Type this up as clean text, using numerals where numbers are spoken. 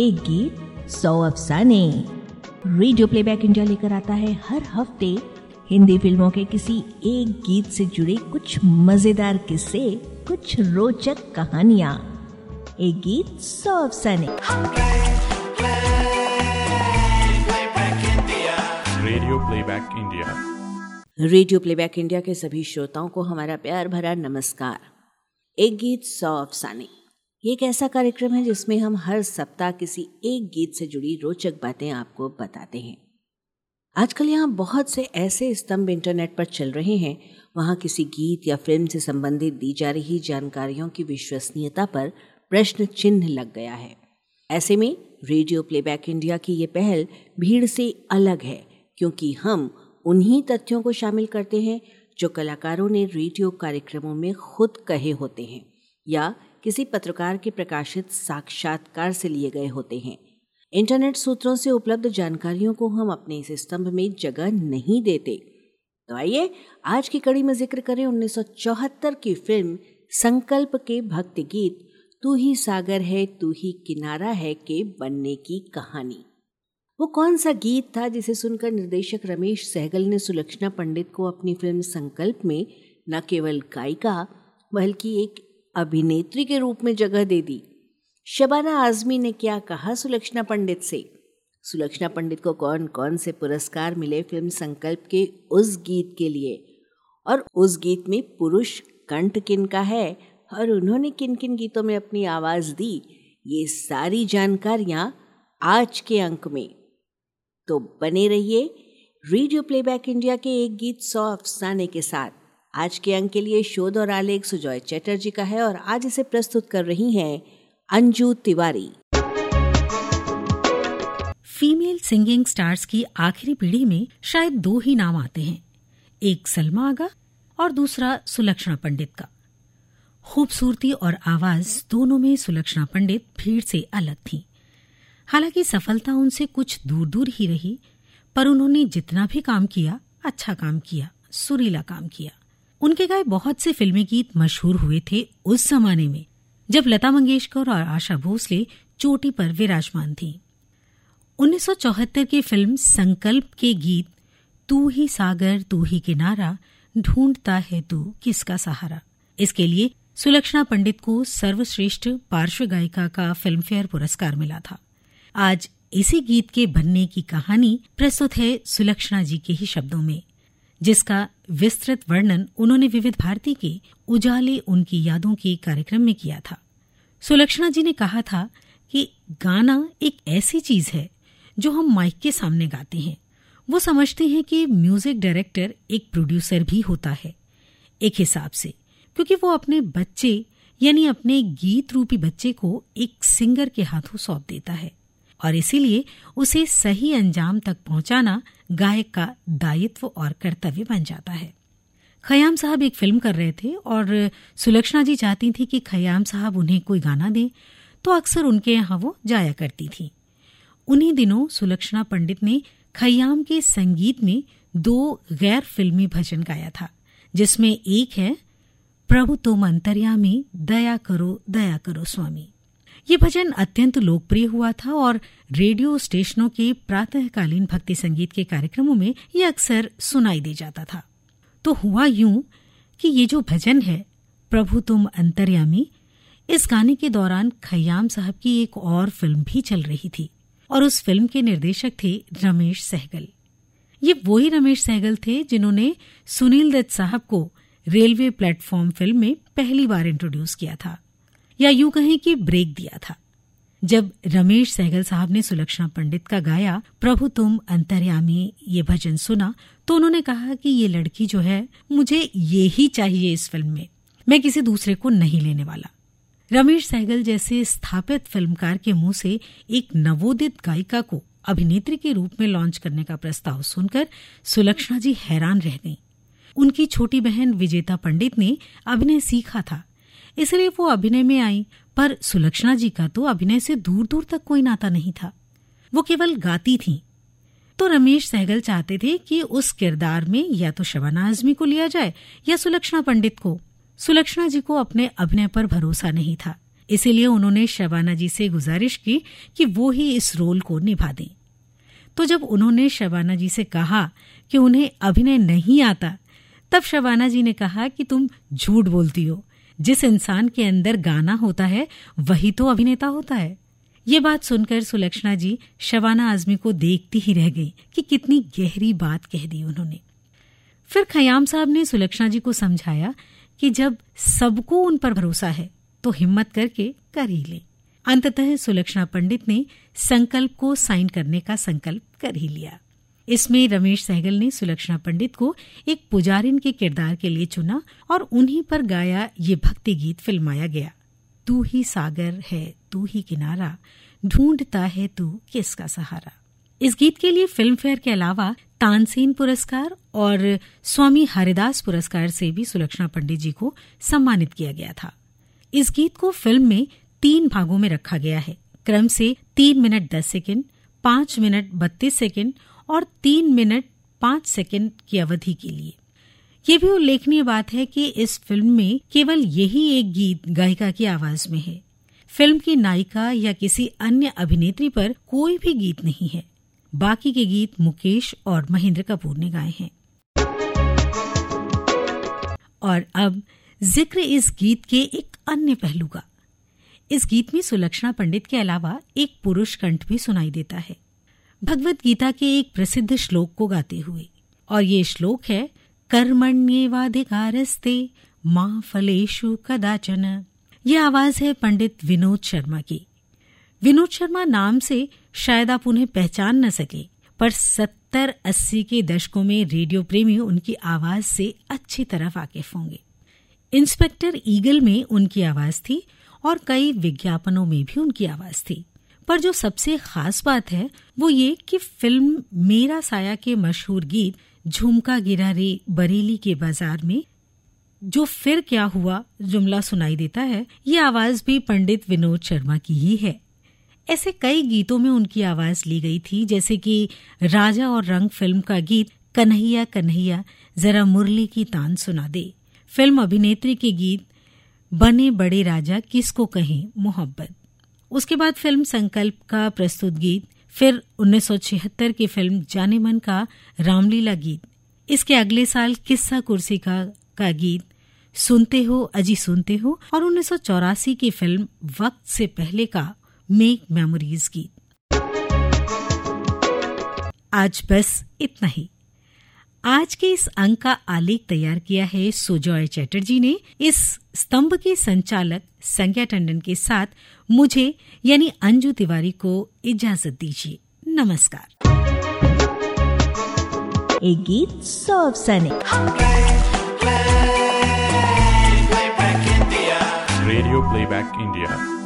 एक गीत 100 अफसाने। रेडियो प्लेबैक इंडिया लेकर आता है हर हफ्ते हिंदी फिल्मों के किसी एक गीत से जुड़े कुछ मजेदार किस्से, कुछ रोचक कहानियां। एक गीत 100 अफसाने। Radio playback India. Radio playback India के सभी श्रोताओं को हमारा प्यार भरा नमस्कार। एक गीत 100 अफसाने, ये एक ऐसा कार्यक्रम है जिसमें हम हर सप्ताह किसी एक गीत से जुड़ी रोचक बातें आपको बताते हैं। आजकल यहाँ बहुत से ऐसे स्तंभ इंटरनेट पर चल रहे हैं, वहाँ किसी गीत या फिल्म से संबंधित दी जा रही जानकारियों की विश्वसनीयता पर प्रश्न चिन्ह लग गया है। ऐसे में रेडियो प्लेबैक इंडिया की ये पहल भीड़ से अलग है, क्योंकि हम उन्हीं तथ्यों को शामिल करते हैं जो कलाकारों ने रेडियो कार्यक्रमों में खुद कहे होते हैं या किसी पत्रकार के प्रकाशित साक्षात्कार से लिए गए होते हैं। इंटरनेट सूत्रों से उपलब्ध जानकारियों को हम अपने इस स्तंभ में जगह नहीं देते। तो आइए आज की कड़ी में जिक्र करें 1974 की फिल्म संकल्प के भक्ति गीत तू ही सागर है तू ही किनारा है के बनने की कहानी। वो कौन सा गीत था जिसे सुनकर निर्देशक रमेश सहगल ने सुलक्षणा पंडित को अपनी फिल्म संकल्प में न केवल गायिका बल्कि एक अभिनेत्री के रूप में जगह दे दी। शबाना आजमी ने क्या कहा सुलक्षणा पंडित से? सुलक्षणा पंडित को कौन कौन से पुरस्कार मिले फिल्म संकल्प के उस गीत के लिए, और उस गीत में पुरुष कंठ किन का है और उन्होंने किन किन गीतों में अपनी आवाज दी, ये सारी जानकारियां आज के अंक में। तो बने रहिए रेडियो प्लेबैक इंडिया के एक गीत 100 अफसाने के साथ। आज के अंक के लिए शोध और आलेख सुजॉय चैटर्जी का है और आज इसे प्रस्तुत कर रही हैं Anju Tiwari. Female singing stars की आखिरी पीढ़ी में शायद दो ही नाम आते हैं, एक सलमा आगा और दूसरा सुलक्षणा पंडित का। खूबसूरती और आवाज दोनों में सुलक्षणा पंडित भीड़ से अलग थीं। हालांकि सफलता उनसे कुछ दूर दूर ही रही, पर उन्होंने जितना भी काम किया अच्छा काम किया, सुरीला काम किया। उनके गाए बहुत से फिल्मी गीत मशहूर हुए थे उस जमाने में जब लता मंगेशकर और आशा भोसले चोटी पर विराजमान थीं। 1974 की फिल्म संकल्प के गीत तू ही सागर तू ही किनारा ढूंढता है तू किसका सहारा, इसके लिए सुलक्षणा पंडित को सर्वश्रेष्ठ पार्श्व गायिका का फिल्मफेयर पुरस्कार मिला था। आज इसी गीत के बनने की कहानी प्रस्तुत है सुलक्षणा जी के ही शब्दों में, जिसका विस्तृत वर्णन उन्होंने विविध भारती के उजाले उनकी यादों के कार्यक्रम में किया था। सुलक्षणा जी ने कहा था कि गाना एक ऐसी चीज है जो हम माइक के सामने गाते हैं। वो समझते हैं कि म्यूजिक डायरेक्टर एक प्रोड्यूसर भी होता है एक हिसाब से, क्योंकि वो अपने बच्चे यानी अपने गीत रूपी बच्चे को एक सिंगर के हाथों सौंप देता है और इसीलिए उसे सही अंजाम तक पहुंचाना गायक का दायित्व और कर्तव्य बन जाता है। खयाम साहब एक फिल्म कर रहे थे और सुलक्षणा जी चाहती थी कि खयाम साहब उन्हें कोई गाना दें, तो अक्सर उनके यहाँ वो जाया करती थी। उन्हीं दिनों सुलक्षणा पंडित ने खयाम के संगीत में 2 गैर फिल्मी भजन गाया था, जिसमें एक है प्रभु तुम अंतर्यामी दया करो स्वामी। ये भजन अत्यंत लोकप्रिय हुआ था और रेडियो स्टेशनों के प्रातःकालीन भक्ति संगीत के कार्यक्रमों में ये अक्सर सुनाई दे जाता था। तो हुआ यूं कि ये जो भजन है प्रभु तुम अंतर्यामी, इस गाने के दौरान खयाम साहब की एक और फिल्म भी चल रही थी और उस फिल्म के निर्देशक थे रमेश सहगल। ये वही रमेश सहगल थे जिन्होंने सुनील दत्त साहब को रेलवे प्लेटफॉर्म फिल्म में पहली बार इंट्रोड्यूस किया था, या यूं कहें कि ब्रेक दिया था। जब रमेश सहगल साहब ने सुलक्षणा पंडित का गाया प्रभु तुम अंतर्यामी ये भजन सुना, तो उन्होंने कहा कि ये लड़की जो है मुझे ये ही चाहिए इस फिल्म में, मैं किसी दूसरे को नहीं लेने वाला। रमेश सहगल जैसे स्थापित फिल्मकार के मुंह से एक नवोदित गायिका को अभिनेत्री के रूप में लॉन्च करने का प्रस्ताव सुनकर सुलक्षणा जी हैरान रह गईं। उनकी छोटी बहन विजेता पंडित ने अभिनय सीखा था, इसलिए वो अभिनय में आई, पर सुलक्षणा जी का तो अभिनय से दूर दूर तक कोई नाता नहीं था, वो केवल गाती थीं। तो रमेश सहगल चाहते थे कि उस किरदार में या तो शबाना आजमी को लिया जाए या सुलक्षणा पंडित को। सुलक्षणा जी को अपने अभिनय पर भरोसा नहीं था, इसीलिए उन्होंने शबाना जी से गुजारिश की कि वो ही इस रोल को निभा दें। तो जब उन्होंने शबाना जी से कहा कि उन्हें अभिनय नहीं आता, तब शबाना जी ने कहा कि तुम झूठ बोलती हो, जिस इंसान के अंदर गाना होता है वही तो अभिनेता होता है। ये बात सुनकर सुलक्षणा जी शबाना आजमी को देखती ही रह गई कि कितनी गहरी बात कह दी उन्होंने। फिर खयाम साहब ने सुलक्षणा जी को समझाया कि जब सबको उन पर भरोसा है तो हिम्मत करके कर ही ले। अंततः सुलक्षणा पंडित ने संकल्प को साइन करने का संकल्प कर ही लिया। इसमें रमेश सहगल ने सुलक्षणा पंडित को एक पुजारिन के किरदार के लिए चुना और उन्हीं पर गाया ये भक्ति गीत फिल्माया गया। तू ही सागर है तू ही किनारा, ढूंढता है तू किसका सहारा। इस गीत के लिए फिल्म फेयर के अलावा तानसेन पुरस्कार और स्वामी हरिदास पुरस्कार से भी सुलक्षणा पंडित जी को सम्मानित किया गया था। इस गीत को फिल्म में 3 भागों में रखा गया है, क्रम से 3 मिनट 10 सेकंड, 5 मिनट 32 सेकंड और 3 मिनट 5 सेकंड की अवधि के लिए। ये भी उल्लेखनीय बात है कि इस फिल्म में केवल यही एक गीत गायिका की आवाज में है। फिल्म की नायिका या किसी अन्य अभिनेत्री पर कोई भी गीत नहीं है। बाकी के गीत मुकेश और महेंद्र कपूर ने गाए हैं। और अब जिक्र इस गीत के एक अन्य पहलू का। इस गीत में सुलक्षणा पंडित के अलावा एक पुरुष कंठ भी सुनाई देता है, भगवत गीता के एक प्रसिद्ध श्लोक को गाते हुए। और ये श्लोक है कर्मण्येवाधिकारस्ते मा फलेषु कदाचन। ये आवाज है पंडित विनोद शर्मा की। विनोद शर्मा नाम से शायद आप उन्हें पहचान न सके, पर 70-80 के दशकों में रेडियो प्रेमी उनकी आवाज से अच्छी तरह वाकिफ होंगे। इंस्पेक्टर ईगल में उनकी आवाज थी और कई विज्ञापनों में भी उनकी आवाज थी। पर जो सबसे खास बात है वो ये कि फिल्म मेरा साया के मशहूर गीत झुमका गिरा रे बरेली के बाजार में जो फिर क्या हुआ जुमला सुनाई देता है, ये आवाज भी पंडित विनोद शर्मा की ही है। ऐसे कई गीतों में उनकी आवाज ली गई थी, जैसे कि राजा और रंग फिल्म का गीत कन्हैया कन्हैया जरा मुरली की तान सुना दे, फिल्म अभिनेत्री के गीत बने बड़े राजा किसको कहें मोहब्बत। उसके बाद फिल्म संकल्प का प्रस्तुत गीत, फिर 1976 की फिल्म जाने मन का रामलीला गीत, इसके अगले साल किस्सा कुर्सी का गीत सुनते हो अजी सुनते हो, और 1984 की फिल्म वक्त से पहले का मेक मेमोरीज गीत। आज बस इतना ही। आज के इस अंक का आलेख तैयार किया है सुजॉय चैटर्जी ने। इस स्तंभ के संचालक संज्ञा टंडन के साथ मुझे यानी अंजू तिवारी को इजाजत दीजिए। नमस्कार। एक गीत 100 अफसाने। Radio playback India.